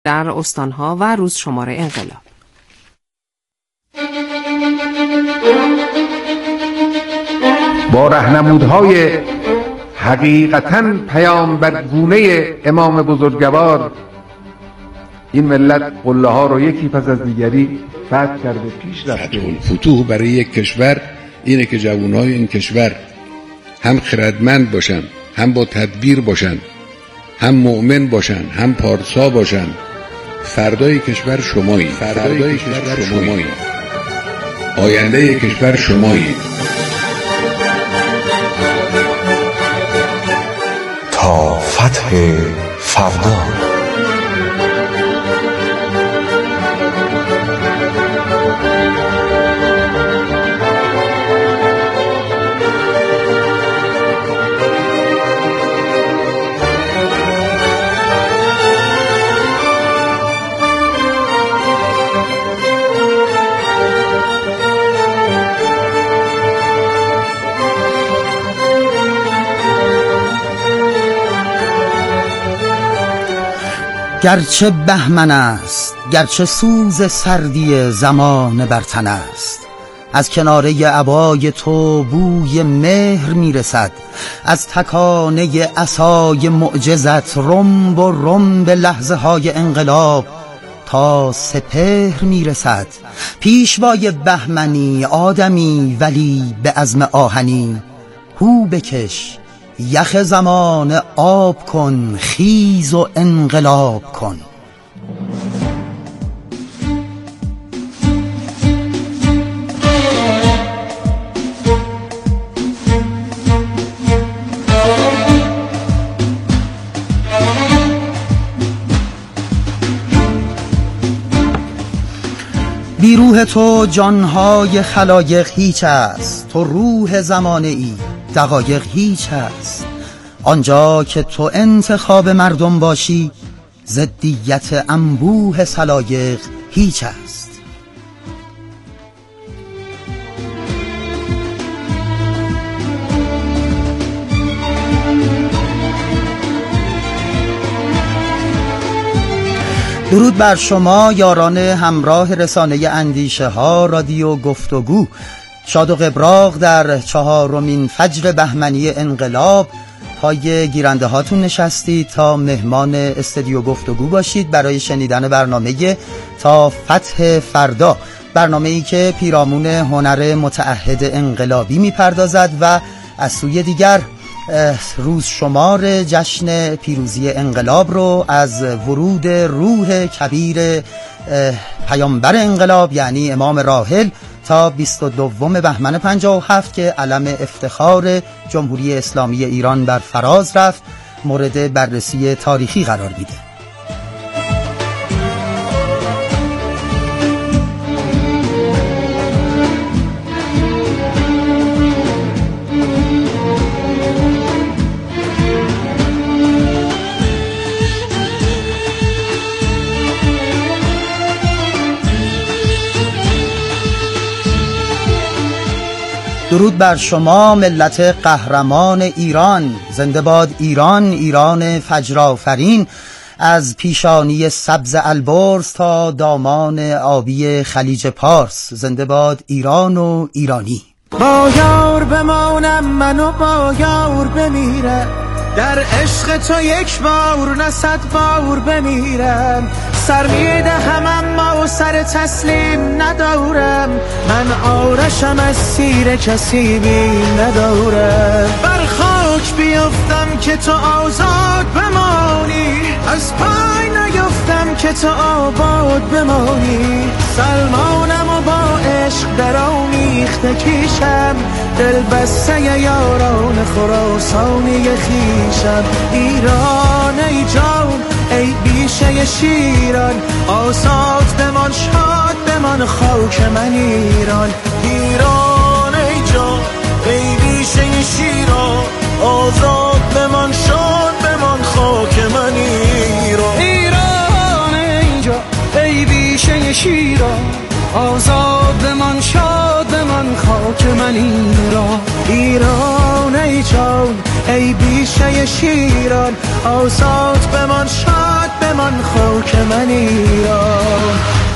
در استانها و روزشمار انقلاب. با راهنمودهای حقیقتاً پیامبرگونه امام بزرگوار این ملت قله ها رو یکی پس از دیگری فتح کرده پیش رفته. فتوح برای یک کشور اینه که جوانهای این کشور هم خردمند باشن، هم با تدبیر باشن، هم مؤمن باشن، هم پارسا باشن. فردای کشور شمایی، فردای کشور شمایی، آینده کشور شمایی. تا فتح فردا. گرچه بهمن است، گرچه سوز سردی زمان بر تن است، از کناره عبای تو بوی مهر میرسد، از تکانه عصای معجزت رنب و رنب لحظه های انقلاب تا سپهر میرسد. پیشوای بهمنی آدمی ولی به عزم آهنی، هو بکش یخ زمان آب کن، خیز و انقلاب کن. بی روح تو جانهای خلایق هیچ است، تو روح زمانه ای دقایق هیچ است. آنجا که تو انتخاب مردم باشی، ضدیت انبوه سلایق هیچ است. درود بر شما یاران همراه رسانه اندیشه ها رادیو گفتگو. شاد و قبراق در 4مین فجر بهمنی انقلاب پای گیرنده هاتون نشستید تا مهمان استودیو گفتگو باشید برای شنیدن برنامه تا فتح فردا، برنامه‌ای که پیرامون هنر متعهد انقلابی میپردازد و از سوی دیگر روز شمار جشن پیروزی انقلاب رو از ورود روح کبیر پیامبر انقلاب یعنی امام راحل تا 22 بهمن 57 که علم افتخار جمهوری اسلامی ایران بر فراز رفت مورد بررسی تاریخی قرار میده. درود بر شما ملت قهرمان ایران، زنده باد ایران، ایران فجر آفرین. از پیشانی سبز البرز تا دامان آبی خلیج پارس، زنده باد ایران و ایرانی. با یار بمانم من و با یار بمیرم، در عشق تو یک بار نه 100 بار بمیرم. سر میدهم اما سر تسلیم ندارم، من آرشم از سیر کسی بیم ندارم. بر خاک بیفتم که تو آزاد بمانی، از پای نیفتم که تو آباد بمانی. سلمانم و با عشق در آمیخته کیشم، دل بسته یاران خراسانی خیشم. ایران ای جان ای بیشه شیران، آزاد بمان شاد بمان خاک من ایران. ایران ای جان ای بیشه شیران، آزاد بمان شاد بمان خاک من ایران. ایران ای جان ای بیشه شیران، آزاد بمان شاد بمان خاک من ایران. ایران ای جان ای بیشه شیران، آزاد بمان شاد بمان خاک من ایران.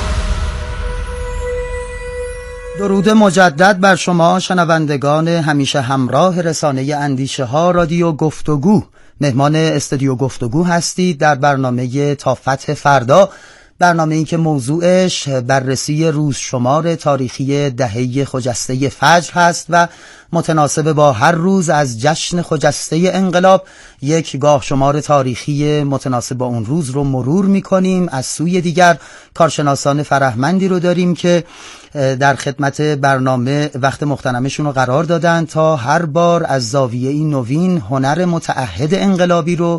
درود مجدد بر شما شنوندگان همیشه همراه رسانه اندیشه ها رادیو گفتگو. مهمان استودیو گفتگو هستید در برنامه تا فتح فردا، برنامه‌ای که موضوعش بررسی روزشمار تاریخی دهه خجسته فجر هست و متناسب با هر روز از جشن خجسته انقلاب یک گاه شمار تاریخی متناسب با اون روز رو مرور می‌کنیم. از سوی دیگر کارشناسان فرهمندی رو داریم که در خدمت برنامه وقت مغتنمشون رو قرار دادن تا هر بار از زاویه‌ای نوین هنر متعهد انقلابی رو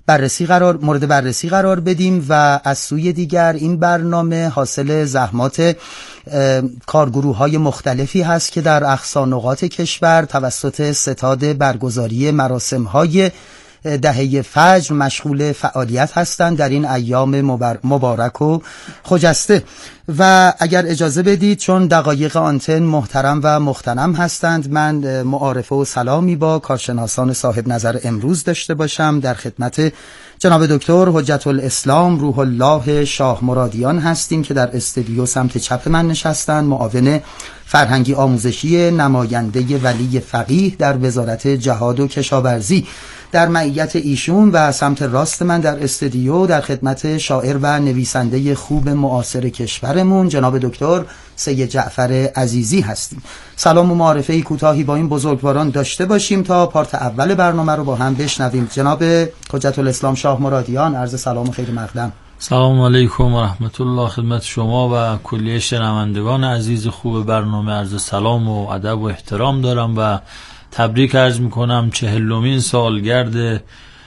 مورد بررسی قرار بدیم و از سوی دیگر این برنامه حاصل زحمات کارگروه‌های مختلفی هست که در اقصا نقاط کشور توسط ستاد برگزاری مراسم‌های دهه فجر مشغول فعالیت هستند در این ایام مبارک و خجسته. و اگر اجازه بدید چون دقایق آنتن محترم و مغتنم هستند، من معارفه و سلامی با کارشناسان صاحب نظر امروز داشته باشم. در خدمت جناب دکتر حجت الاسلام روح الله شاه مرادیان هستیم که در استودیو سمت چپ من نشستند، معاون فرهنگی آموزشی نماینده ولی فقیه در وزارت جهاد و کشاورزی. در معیت ایشون و سمت راست من در استودیو در خدمت شاعر و نویسنده خوب معاصر کشورمون جناب دکتر سید جعفر عزیزی هستیم. سلام و معارفه کوتاهی با این بزرگواران داشته باشیم تا پارت اول برنامه رو با هم بشنویم. جناب حجت الاسلام شاه مرادیان، عرض سلام و خیر مقدم. سلام علیکم و رحمت الله خدمت شما و کلیه شنوندگان عزیز خوب برنامه. عرض سلام و ادب و احترام دارم و تبریک عرض میکنم 40مین سالگرد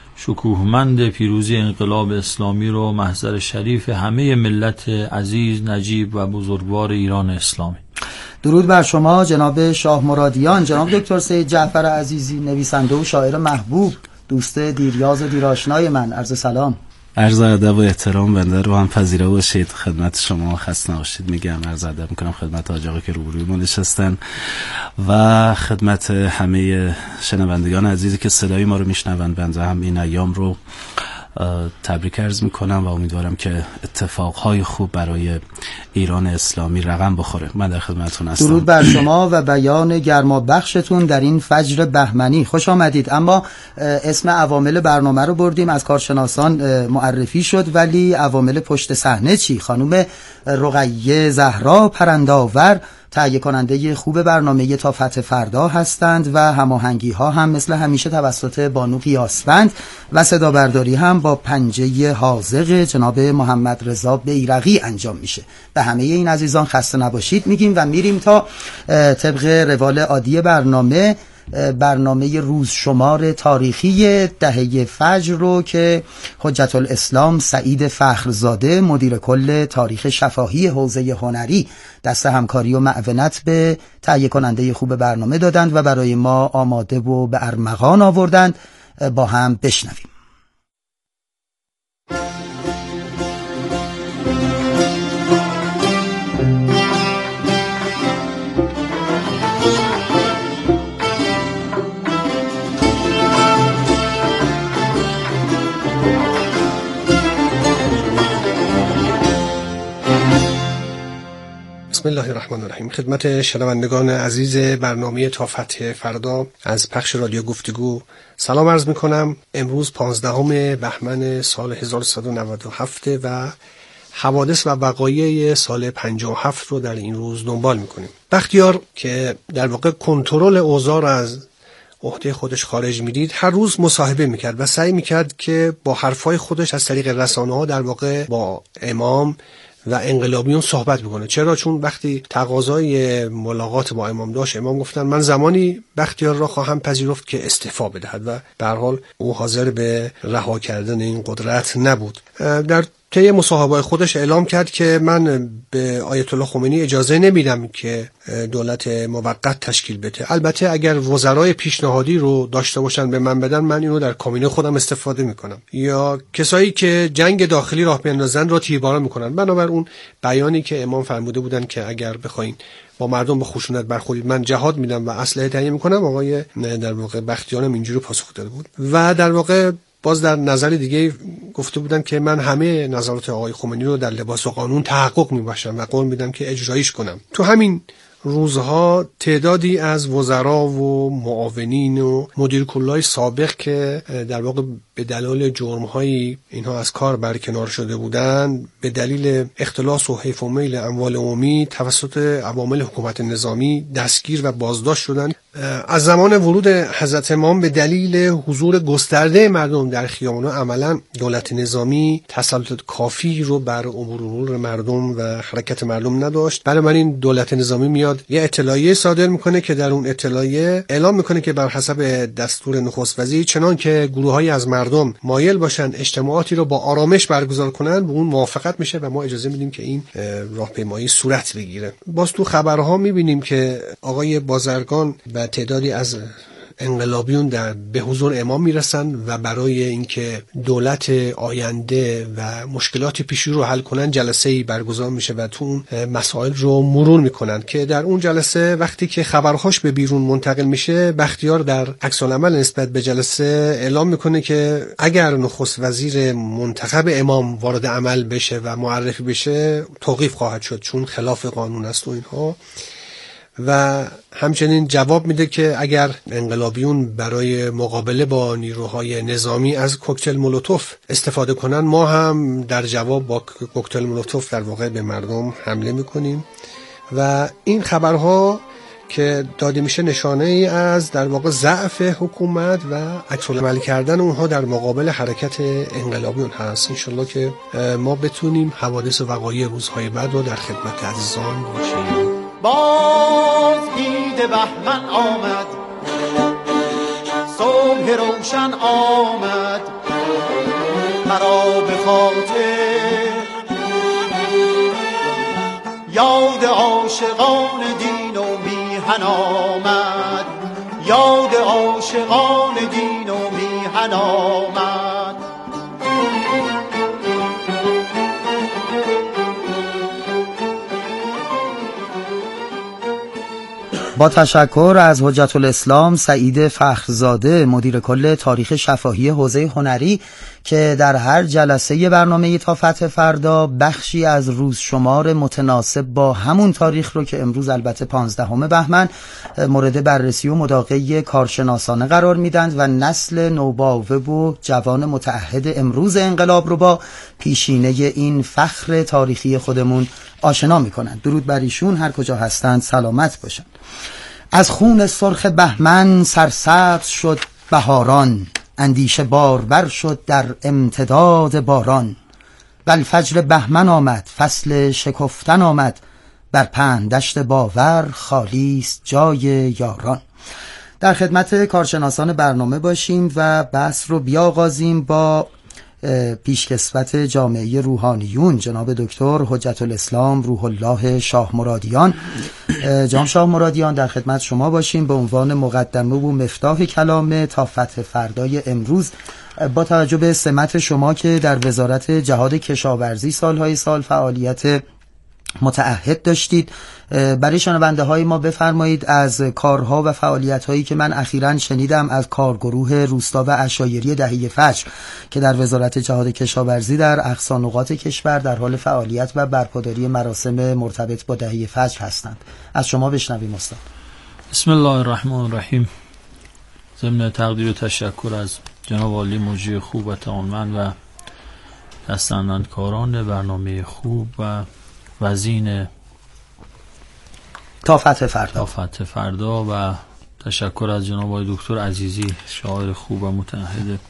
شکوهمند پیروزی انقلاب اسلامی رو محضر شریف همه ملت عزیز، نجیب و بزرگوار ایران اسلامی. درود بر شما جناب شاه مرادیان. جناب دکتر سید جعفر عزیزی، نویسنده و شاعر محبوب، دوست دیریاز و دیرآشنای من، عرض سلام. عرض ادب و احترام بنده رو هم پذیرا باشید. خدمت شما خسته نباشید میگم. عرض ادب میکنم خدمت حاج آقا که روبروی ما نشستن و خدمت همه شنوندگان عزیزی که صدای ما رو میشنون. بنده هم این ایام رو تبریک عرض میکنم و امیدوارم که اتفاقهای خوب برای ایران اسلامی رقم بخوره. من در خدمتتون هستم. درود بر شما و بیان گرما بخشتون در این فجر بهمنی. خوش آمدید. اما اسم عوامل برنامه رو بردیم، از کارشناسان معرفی شد، ولی عوامل پشت صحنه چی؟ خانم رقیه زهرا پرنداور تهیه کننده خوب برنامه تا فتح فردا هستند و هماهنگی ها هم مثل همیشه توسط بانو قیاسفند و صدا برداری هم با پنجه حاذق جناب محمد رضا بیرقی انجام میشه. به همه این عزیزان خسته نباشید میگیم و میریم تا طبق روال عادی برنامه روزشمار تاریخی دهه فجر رو که حجت الاسلام سعید فخرزاده مدیر کل تاریخ شفاهی حوزه هنری دست همکاری و معاونت به تهیه کننده خوب برنامه دادند و برای ما آماده و به ارمغان آوردند. با هم بشنویم. بسم الله الرحمن الرحیم. خدمت شنوندگان عزیز برنامه تا فتح فردا از پخش رادیو گفتگو سلام عرض می کنم. امروز 15 بهمن سال 1397 و حوادث و وقایع سال 57 رو در این روز دنبال می کنیم. بختیار که در واقع کنترل اوضاع را از عهده خودش خارج میدید، هر روز مصاحبه میکرد و سعی میکرد که با حرفای خودش از طریق رسانه ها در واقع با امام و انقلابیون صحبت بکنه. چرا؟ چون وقتی تقاضای ملاقات با امام داشت، امام گفتن من زمانی بختیار را خواهم پذیرفت که استعفا بدهد و به هر حال او حاضر به رها کردن این قدرت نبود. در طی مصاحبه‌های خودش اعلام کرد که من به آیت الله خمینی اجازه نمیدم که دولت موقت تشکیل بده. البته اگر وزرای پیشنهادی رو داشته باشن به من بدن، من اینو در کابینه خودم استفاده میکنم. یا کسایی که جنگ داخلی راه بیندازن را تیرباران میکنن. بنابر اون بیانی که امام فرموده بودن که اگر بخواین با مردم به خشونت برخورید من جهاد میدم و اسلحه تهیه میکنم، آقای در واقع بختیارم اینجوری پاسخ داده بود و در واقع باز در نظر دیگه گفته بودن که من همه نظرات آقای خمینی رو در لباس و قانون تحقق می‌بخشم و قول میدم که اجرایش کنم. تو همین روزها تعدادی از وزرا و معاونین و مدیر کلای سابق که در واقع به دلایل جرم‌های اینها از کار برکنار شده بودند، به دلیل اختلاس و حیف و میل اموال عمومی توسط عوامل حکومت نظامی دستگیر و بازداشت شدند. از زمان ورود حضرت امام به دلیل حضور گسترده مردم در خیابان‌ها عملاً دولت نظامی تسلط کافی رو بر امور مردم و حرکت مردم نداشت. بنابراین دولت نظامی میاد یه اطلاعیه صادر میکنه که در اون اطلاعیه اعلام میکنه که بر حسب دستور نخست وزیر چنان که گروه‌های از مردم مایل باشن اجتماعاتی رو با آرامش برگزار کنن به اون موافقت میشه و ما اجازه میدیم که این راهپیمایی صورت بگیره. باز تو خبرها میبینیم که آقای بازرگان و تعدادی از انقلابیون به حضور امام میرسن و برای اینکه دولت آینده و مشکلات پیشرو رو حل کنن جلسه‌ای برگزار میشه و تو اون مسائل رو مرور میکنن که در اون جلسه وقتی که خبرهاش به بیرون منتقل میشه، بختیار در عکس العمل نسبت به جلسه اعلام میکنه که اگر نخست وزیر منتخب امام وارد عمل بشه و معرفی بشه توقیف خواهد شد چون خلاف قانون است و اینها. و همچنین جواب میده که اگر انقلابیون برای مقابله با نیروهای نظامی از کوکتل مولوتوف استفاده کنن، ما هم در جواب با کوکتل مولوتوف در واقع به مردم حمله میکنیم. و این خبرها که داده میشه نشانه ای از در واقع ضعف حکومت و عکس العمل کردن اونها در مقابل حرکت انقلابیون هست. انشالله که ما بتونیم حوادث و وقایع روزهای بعد رو در خدمت عزیزان باشیم. باز عید بهمن آمد، صبح روشن آمد، مرا به خاطر یاد عاشقان دین و میهن آمد، یاد عاشقان دین و میهن آمد. با تشکر از حجت الاسلام سعید فخرزاده مدیر کل تاریخ شفاهی حوزه هنری که در هر جلسه برنامه تا فتح فردا بخشی از روزشمار متناسب با همون تاریخ رو که امروز البته 15 بهمن مورد بررسی و مداقه کارشناسانه قرار میدند و نسل نوباوه و جوان متعهد امروز انقلاب رو با پیشینه این فخر تاریخی خودمون آشنا میکنند. درود بر ایشون، هر کجا هستند سلامت باشند. از خون سرخ بهمن سرسبز شد بهاران، اندیشه بارور شد در امتداد باران. بالفجر بهمن آمد، فصل شکفتن آمد، بر پهندشت باور خالیست جای یاران. در خدمت کارشناسان برنامه باشیم و بحث رو بیاغازیم با پیشکسوت جامعه روحانیون جناب دکتر حجت الاسلام روح الله شاه مرادیان. جناب شاه مرادیان در خدمت شما باشیم به عنوان مقدمه و مفتاح کلام تا فتح فردای امروز. با توجه به سمت شما که در وزارت جهاد کشاورزی سالهای سال فعالیت متعهد داشتید، برای شنونده های ما بفرمایید از کارها و فعالیت هایی که من اخیراً شنیدم از کارگروه روستا و عشایری دهه فجر که در وزارت جهاد کشاورزی در اقصا نقاط کشور در حال فعالیت و برپاداری مراسم مرتبط با دهه فجر هستند. از شما بشنویم استاد. بسم الله الرحمن الرحیم. ضمن تقدیر و تشکر از جناب عالی مجری خوب و تعاونمند و دستاندرکاران برنامه خوب و وزین تا فتح فردا و تشکر از جناب آقای دکتر عزیزی شاعر خوب و متعهد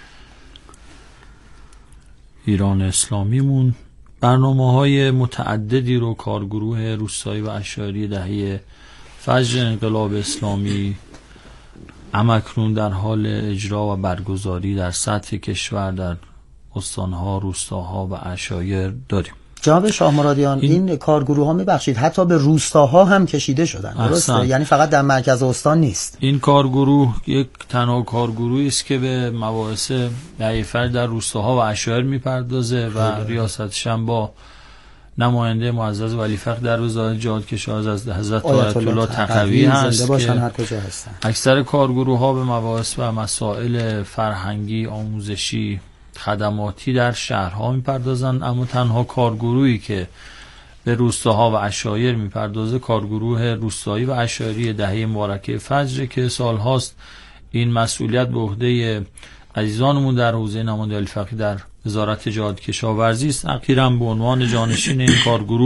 ایران اسلامیمون. برنامه‌های متعددی رو کارگروه روستایی و عشایری دهه فجر انقلاب اسلامی همکنون در حال اجرا و برگزاری در سطح کشور در استانها، روستاها و عشایر داریم. جناب شاه مرادیان این کارگروه ها میبخشید حتی به روستاها هم کشیده شدن، درسته؟ یعنی فقط در مرکز استان نیست. این کارگروه یک تنها کارگروهی است که به مباحث دهه فجر در روستاها و عشایر میپردازه و ریاستش هم با نماینده معزز ولی فقیه در وزارت جهادکشان از حضرت آیت الله تقوی هست که اکثر کارگروه‌ها به مباحث و مسائل فرهنگی، آموزشی، خدماتی در شهرها میپردازند، اما تنها کارگروهی که به روستاها و عشایر میپردازه کارگروه روستایی و عشایری دهه مبارکه فجر که سالهاست این مسئولیت به عهده عزیزانمون در حوزه نماینده ولی فقیه در وزارت جهادکشاورزی است. اخیراً به عنوان جانشین این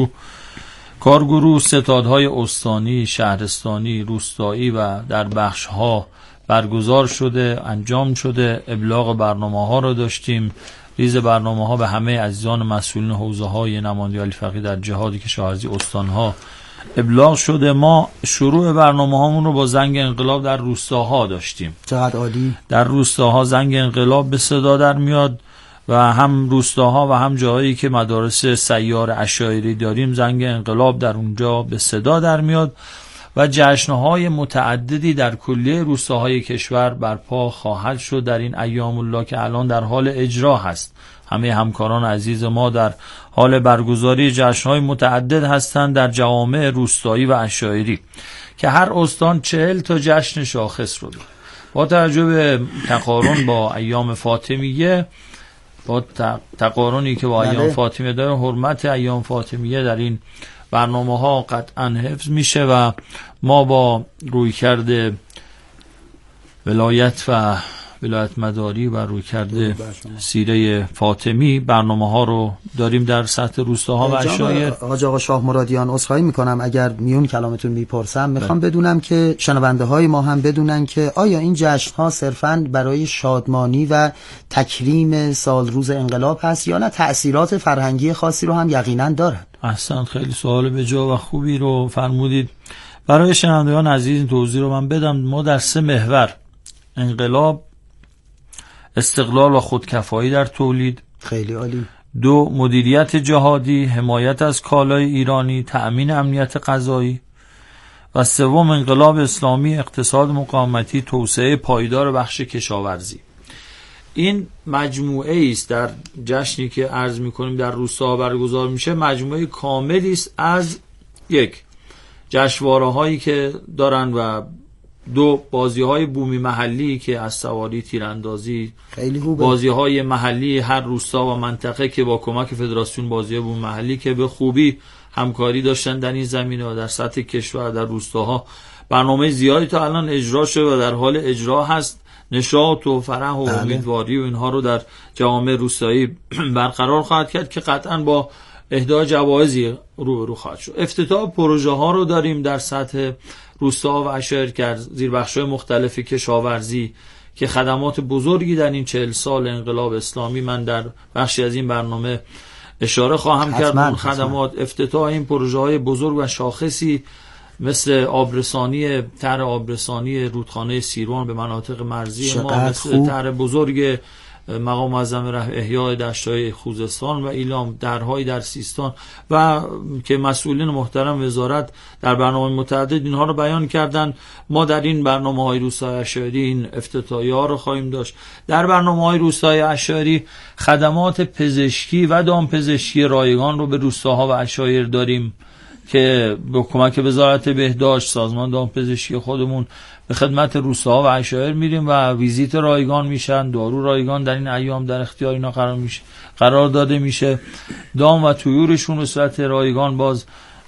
کارگروه ستادهای استانی، شهرستانی، روستایی و در بخش‌ها برگزار شده، انجام شده. ابلاغ برنامه‌ها را داشتیم، ریز برنامه‌ها به همه عزیزان مسئولین حوزه‌های نماینده ولی فقیه در جهادکشاورزی استان‌ها ابلاغ شده. ما شروع برنامه‌هامون رو با زنگ انقلاب در روستاها داشتیم. چقدر عالی. در روستاها زنگ انقلاب به صدا در میاد و هم روستاها و هم جاهایی که مدارس سیار عشایری داریم زنگ انقلاب در اونجا به صدا در میاد و جشن‌های متعددی در کلیه روستاهای کشور برپا خواهد شد در این ایام الله که الان در حال اجرا هست. همه همکاران عزیز ما در حال برگزاری جشن‌های متعدد هستند در جوامع روستایی و عشایری که هر استان 40 تا جشن شاخص رو داره. با توجه به تقارن با ایام فاطمیه، با تقارنی که با ایام فاطمیه داره، حرمت ایام فاطمیه در این برنامه‌ها قطعا حفظ میشه و ما با رویکرد ولایت و ولایت مداری و رویکرد سیره فاطمی برنامه‌ها رو داریم در سطح روستاها و عشایر. آقا شاه مرادیان، عذرخواهی میکنم اگر میون کلامتون میپرسم، میخوام بدونم که شنونده های ما هم بدونن که آیا این جشن‌ها صرفاً برای شادمانی و تکریم سال روز انقلاب هست یا نه تأثیرات فرهنگی خاصی رو هم یقینا دارن؟ احسن، خیلی سوال به جا و خوبی رو فرمودید. برای شنوندگان عزیز این توضیح رو من بدم. ما در 3 محور: انقلاب، استقلال و خودکفایی در تولید، خیلی عالی. 2 مدیریت جهادی، حمایت از کالای ایرانی، تأمین امنیت غذایی و 3 انقلاب اسلامی، اقتصاد مقاومتی، توسعه پایدار بخش کشاورزی. این مجموعه است در جشنی که عرض می‌کنیم در روستا برگزار میشه، مجموعه کاملی است از 1 جشنواره‌هایی که دارن و 2 بازی‌های بومی محلی که از سواری، تیراندازی، بازی‌های محلی هر روستا و منطقه که با کمک فدراسیون بازی بومی محلی که به خوبی همکاری داشتن در این زمینه و در سطح کشور در روستاها برنامه زیادی تا الان اجرا شده و در حال اجرا هست. نشاط و فرح و امیدواری و اینها رو در جوامع روستایی برقرار خواهد کرد که قطعاً با اهدای جوایزی روبرو خواهد شد. افتتاح پروژه ها رو داریم در سطح روستا و عشایر که زیر بخش‌های مختلف کشاورزی که خدمات بزرگی در این 40 سال انقلاب اسلامی من در بخشی از این برنامه اشاره خواهم کرد. اون خدمات، افتتاح این پروژه های بزرگ و شاخصی مثل آبرسانی، طرح آبرسانی رودخانه سیروان به مناطق مرزی ما، مثل طرح بزرگ مقام معظم احیای دشت‌های خوزستان و ایلام، درهای در سیستان و که مسئولین محترم وزارت در برنامه متعدد اینها رو بیان کردن. ما در این برنامه‌های روستای عشایری این افتتاحیه‌ها رو خواهیم داشت. در برنامه‌های روستای عشایری خدمات پزشکی و دامپزشکی رایگان رو به روستاها و عشایر داریم که با کمک وزارت بهداشت، سازمان دامپزشکی خودمون به خدمت روستاها و عشایر میریم و ویزیت رایگان میشن. دارو رایگان در این ایام در اختیار اینا قرار داده میشه. دام و طیورشون به صورت رایگان باز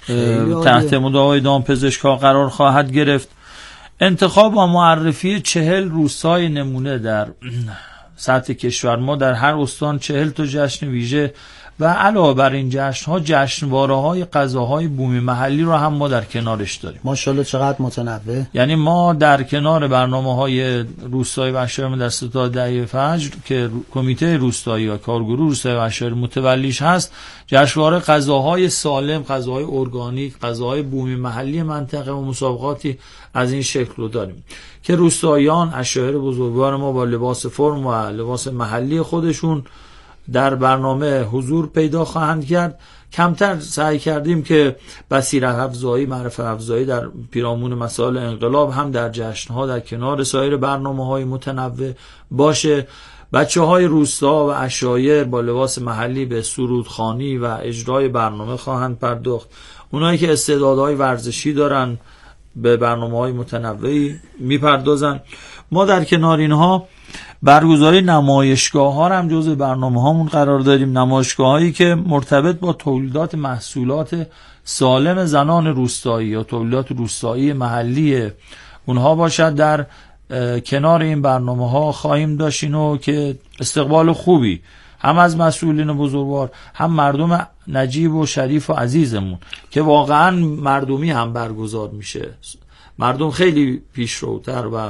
تحت مداوای دامپزشک‌ها قرار خواهد گرفت. انتخاب و معرفی 40 روستای نمونه در سطح کشور. ما در هر استان 40 تا جشن ویژه و علاوه بر این جشن‌ها جشنواره‌های غذاهای بومی محلی رو هم ما در کنارش داریم. ماشاءالله چقدر متنوع. یعنی ما در کنار برنامه‌های روستایی و عشایر در ستاد دهه فجر که کمیته روستایی و کارگروه روستایی و عشایر متولیش هست، جشنواره غذاهای سالم، غذاهای ارگانیک، غذاهای بومی محلی منطقه و مسابقاتی از این شکل رو داریم که روستاییان عشایر بزرگوار ما با لباس فرم و لباس محلی خودشون در برنامه حضور پیدا خواهند کرد. کمتر سعی کردیم که بصیرت افزایی، معرفت افزایی در پیرامون مسائل انقلاب هم در جشن‌ها در کنار سایر برنامه‌های متنوع باشه بچه‌های روستا و عشایر با لباس محلی به سرودخوانی و اجرای برنامه خواهند پرداخت. اونایی که استعدادهای ورزشی دارن به برنامه‌های متنوعی میپردازن. ما در کنار اینها برگزاری نمایشگاه‌ها هم جزء برنامه‌هامون قرار داریم، نمایشگاه‌هایی که مرتبط با تولیدات محصولات سالم زنان روستایی یا تولیدات روستایی محلی اونها باشد. در کنار این برنامه‌ها خواهیم داشت اینو که استقبال خوبی هم از مسئولین بزرگوار، هم مردم نجیب و شریف و عزیزمون که واقعا مردمی هم برگزار میشه. مردم خیلی پیشروتر و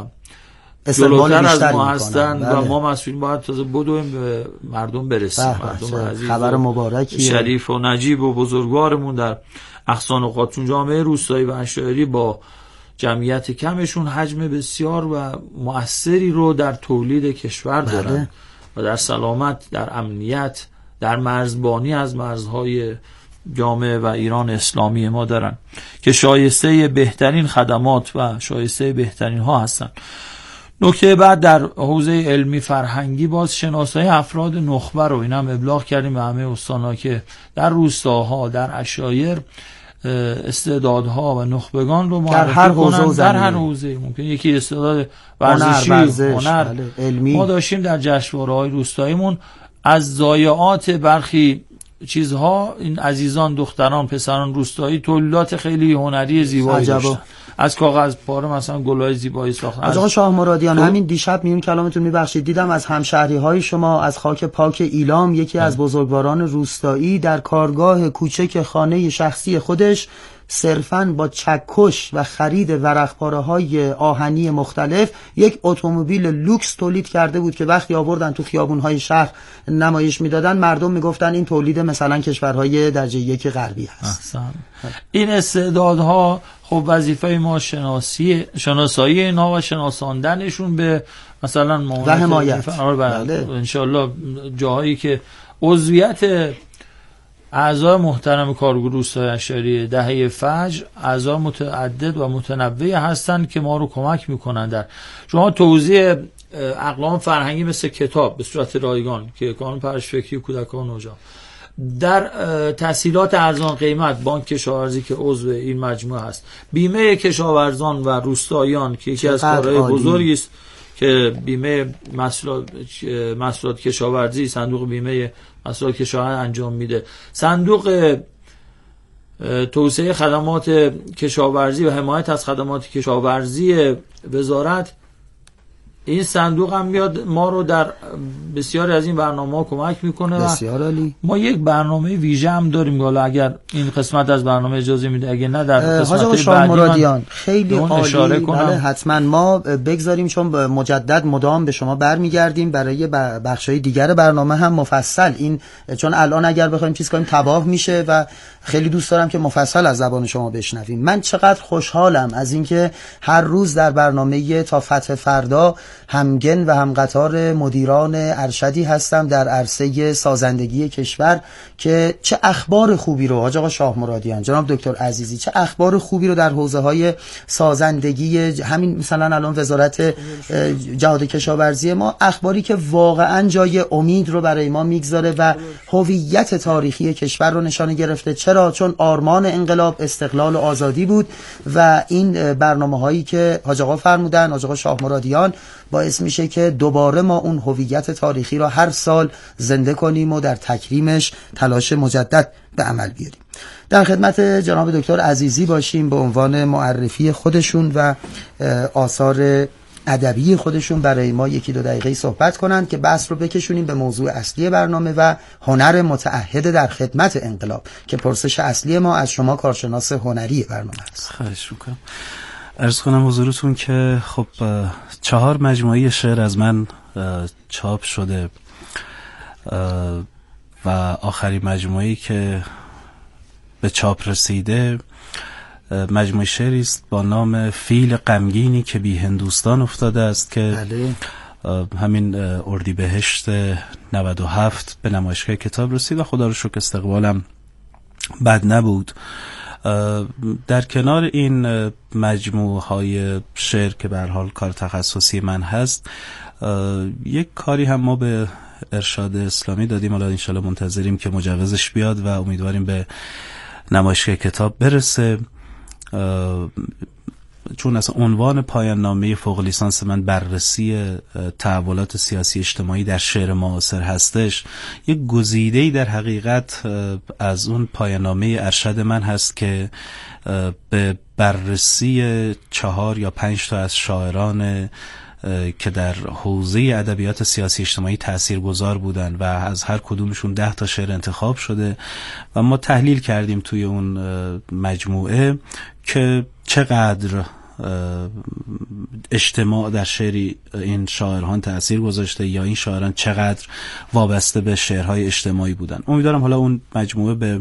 جلوتر از ما هستن و ما مسئولین باید تازه بدویم به مردم برسیم. مردم عزیز خبر مبارکی شریف و نجیب و بزرگوارمون در اقصان و قاطون جامعه روستایی و عشایری با جمعیت کمشون حجم بسیار و مؤثری رو در تولید کشور دارن و در سلامت، در امنیت، در مرزبانی از مرزهای جامعه و ایران اسلامی ما دارن که شایسته بهترین خدمات و شایسته بهترین ها هستن. نکته بعد در حوزه علمی فرهنگی باز شناسایی افراد نخبه رو اینم ابلاغ کردیم به همه استان‌ها که در روستاها، در عشایر استعدادها و نخبگان رو معرفی کنن. در هر حوزه ممکن یکی استعداد ورزشی، هنر، علمی. ما داشتیم در جشنواره‌های روستاییمون از ضایعات برخی چیزها این عزیزان دختران پسران روستایی تولیدات خیلی هنری زیبایی داشتن. از کاغذ پاره مثلا گل‌های زیبایی ساختن. از آقا شاه مرادیان همین دیشب میون کلامتون میبخشید دیدم از همشهری‌های شما از خاک پاک ایلام یکی از بزرگواران روستایی در کارگاه کوچک خانه شخصی خودش صرفاً با چکش و خرید ورق‌پاره‌های آهنی مختلف یک اتومبیل لوکس تولید کرده بود که وقتی آوردن تو خیابون‌های شهر نمایش میدادن مردم میگفتن این تولید مثلا کشورهای درجه یک غربی هست. این استعدادها خب وظیفه ما شناسایی اینا و شناساندنشون به مثلا و حمایت انشالله جاهایی که عضویت اعضای محترم کارگروه روستای عشایری دهه فجر اعضا متعدد و متنوع هستند که ما رو کمک میکنن در شما توزیع اقلام فرهنگی مثل کتاب به صورت رایگان که کانون پرورش فکری کودکان و نوجوان، در تسهیلات ارزان قیمت بانک کشاورزی که عضو این مجموعه هست، بیمه کشاورزان و روستاییان که یکی از کارهای بزرگی است که بیمه محصولات کشاورزی، صندوق بیمه محصولات کشاورزی انجام میده، صندوق توسعه خدمات کشاورزی و حمایت از خدمات کشاورزی وزارت، این صندوق هم میاد ما رو در بسیاری از این برنامه‌ها کمک میکنه. بسیار عالی. ما یک برنامه ویژه هم داریم حالا اگر این قسمت از برنامه اجازه میده، اگه نه در قسمت بعدی من خیلی عالی. بله حتما ما بگذاریم چون مجدد مدام به شما برمیگردیم برای بخشای دیگر برنامه هم مفصل این، چون الان اگر بخوایم چیز کنیم تباه میشه و خیلی دوست دارم که مفصل از زبان شما بشنویم. من چقدر خوشحالم از اینکه هر روز در برنامه تا فتح فردا همگن و همقطار مدیران ارشدی هستم در عرصه سازندگی کشور که چه اخبار خوبی رو حاج آقا شاه مرادیان، جناب دکتر عزیزی، چه اخبار خوبی رو در حوزه های سازندگی همین مثلا الان وزارت جهاد کشاورزی ما، اخباری که واقعا جای امید رو برای ما میگذاره و هویت تاریخی کشور رو نشانه گرفته. چرا؟ چون آرمان انقلاب استقلال و آزادی بود و این برنامه هایی که حاج آقا فرمودن، حاج آقا شاه مرادیان، باعث میشه که دوباره ما اون هویت تاریخی را هر سال زنده کنیم و در تکریمش تلاش مجدد به عمل بیاریم. در خدمت جناب دکتر عزیزی باشیم به عنوان معرفی خودشون و آثار ادبی خودشون برای ما یکی دو دقیقه صحبت کنند که بحث رو بکشونیم به موضوع اصلی برنامه و هنر متعهد در خدمت انقلاب که پرسش اصلی ما از شما کارشناس هنری برنامه است. خواهش میکنم. عرض کنم حضورتون که خب 4 مجموعه شعر از من چاپ شده و آخرین مجموعه‌ای که به چاپ رسیده مجموعه شعری است با نام فیل غمگینی که بی هندوستان افتاده است که همین اردیبهشت 97 به نمایشگاه کتاب رسید و خدا رو شکر استقبالم بد نبود. در کنار این مجموعه های شعر که به هر حال کار تخصصی من هست، یک کاری هم ما به ارشاد اسلامی دادیم، حالا انشالله منتظریم که مجوزش بیاد و امیدواریم به نمایشگاه کتاب برسه. چون اصلا عنوان پایان نامه فوق لیسانس من بررسی تحولات سیاسی اجتماعی در شعر معاصر هستش، یک گزیده‌ای در حقیقت از اون پایان نامه ارشد من هست که به بررسی 4 یا 5 تا از شاعران که در حوزه ادبیات سیاسی اجتماعی تاثیرگذار بودن و از هر کدومشون 10 تا شعر انتخاب شده و ما تحلیل کردیم توی اون مجموعه که چقدر اجتماع در شعری این شاعران تأثیر گذاشته یا این شاعران چقدر وابسته به شعرهای اجتماعی بودن. امیدوارم حالا اون مجموعه به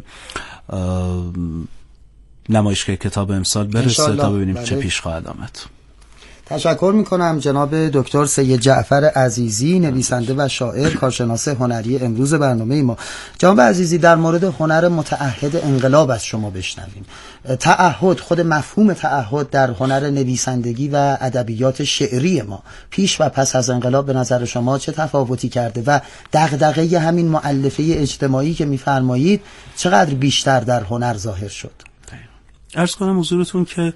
نمایشگاه کتاب امسال برسه تا ببینیم چه پیش خواهد آمد. تشکر میکنم جناب دکتر سید جعفر عزیزی، نویسنده و شاعر، کارشناس هنری امروز برنامه ما. جناب عزیزی، در مورد هنر متعهد انقلاب از شما بشنویم. تعهد، خود مفهوم تعهد در هنر نویسندگی و ادبیات شعری ما پیش و پس از انقلاب به نظر شما چه تفاوتی کرده و دغدغه همین مؤلفه اجتماعی که میفرمایید چقدر بیشتر در هنر ظاهر شد؟ عرض کنم حضورتون که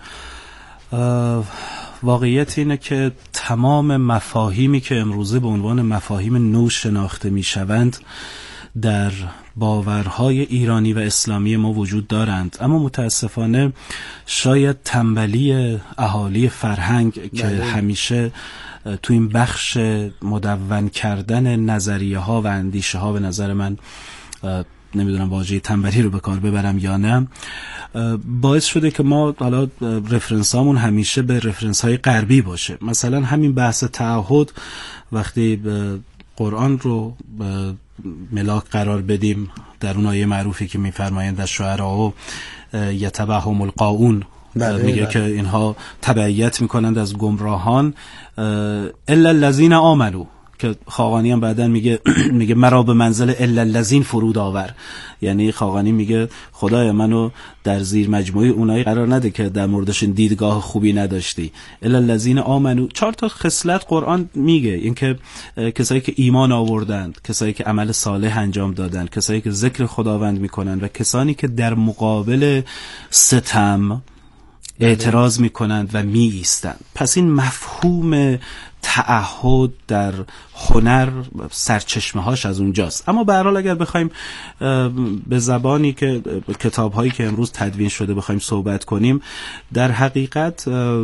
واقعیت اینه که تمام مفاهیمی که امروزه به عنوان مفاهیم نو شناخته می شوند در باورهای ایرانی و اسلامی ما وجود دارند، اما متاسفانه شاید تنبلی اهالی فرهنگ که همیشه تو این بخش مدون کردن نظریه ها و اندیشه ها، به نظر من نمیدونم واژه تنبلی رو به کار ببرم یا نه، باعث شده که ما حالا رفرنس هامون همیشه به رفرنس های غربی باشه. مثلا همین بحث تعهد، وقتی قرآن رو ملاک قرار بدیم در اون آیه معروفی که میفرمایند از شعراء یتبعهم الغاوون، میگه که اینها تبعیت میکنند از گمراهان، الا الذین آمنوا، که خاقانی هم بعدن میگه مرا به منزل الا الذین فرود آور. یعنی خاقانی میگه خدایا منو در زیر مجموعه اونایی قرار نده که در موردشون دیدگاه خوبی نداشتی. الا الذین آمنو، 4 تا خصلت قرآن میگه، اینکه کسایی که ایمان آوردند، کسایی که عمل صالح انجام دادند، کسایی که ذکر خداوند میکنند و کسانی که در مقابل ستم اعتراض میکنند و می ایستند. پس این مفهوم تعهد در هنر سرچشمه هاش از اونجاست. اما به هر حال اگر بخوایم به زبانی که کتاب هایی که امروز تدوین شده بخوایم صحبت کنیم، در حقیقت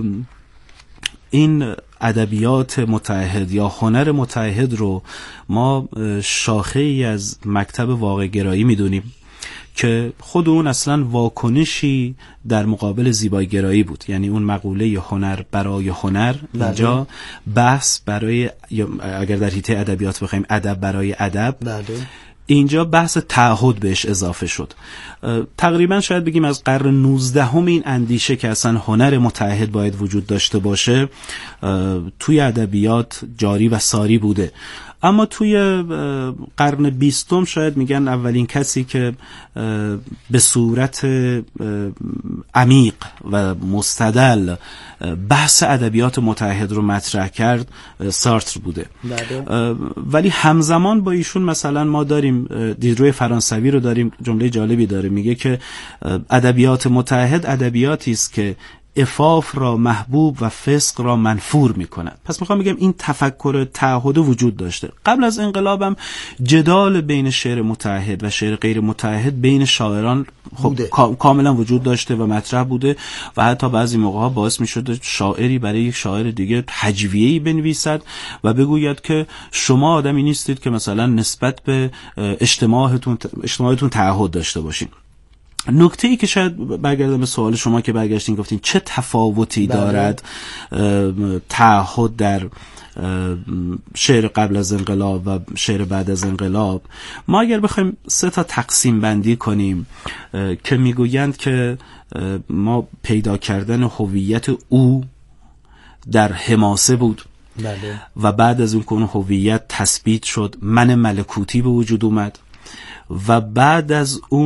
این ادبیات متعهد یا هنر متعهد رو ما شاخه ای از مکتب واقع گرایی میدونیم که خود اون اصلا واکنشی در مقابل زیبایی گرایی بود. یعنی اون مقوله هنر برای هنر، اینجا بحث برای، اگر در حیطه ادبیات بخوایم ادب برای ادب، اینجا بحث تعهد بهش اضافه شد. تقریبا شاید بگیم از قرن 19 این اندیشه که اصلا هنر متعهد باید وجود داشته باشه توی ادبیات جاری و ساری بوده. اما توی قرن 20 شاید میگن اولین کسی که به صورت عمیق و مستدل بحث ادبیات متعهد رو مطرح کرد سارتر بوده. ولی همزمان با ایشون مثلا ما داریم دیدروی فرانسوی رو داریم، جمله جالبی داره، میگه که ادبیات متعهد ادبیاتی است که عفاف را محبوب و فسق را منفور می‌کند. پس میخوام بگم این تفکر تعهد وجود داشته. قبل از انقلابم جدال بین شعر متعهد و شعر غیر متعهد بین شاعران کاملا وجود داشته و مطرح بوده و حتی بعضی موقع‌ها باعث می‌شد شاعری برای یک شاعر دیگه هجویه‌ای بنویسد و بگوید که شما آدمی نیستید که مثلا نسبت به اجتماعتون تعهد داشته باشین. نکته ای که شاید برگردم به سوال شما که برگشتین گفتین چه تفاوتی دارد تعهد در شعر قبل از انقلاب و شعر بعد از انقلاب، ما اگر بخوایم 3 تا تقسیم بندی کنیم که میگویند که ما پیدا کردن هویت او در حماسه بود و بعد از اون هویت تثبیت شد، من ملکوتی به وجود اومد و بعد از اون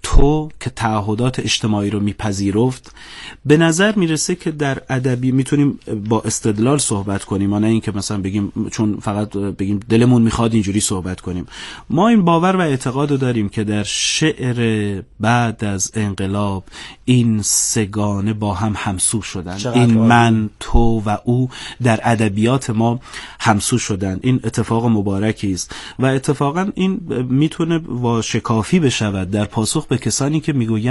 تو که تعهدات اجتماعی رو میپذیرفت. به نظر میرسه که در ادبی میتونیم با استدلال صحبت کنیم، نه اینکه مثلا بگیم چون فقط بگیم دلمون میخواد اینجوری صحبت کنیم. ما این باور و اعتقاد رو داریم که در شعر بعد از انقلاب این سگانه با هم همسو شدن، این من، تو و او در ادبیات ما همسو شدن. این اتفاق مبارکی است و اتفاقا این میتونه واشکافی بشود در پاسخ به کسانی که میگوین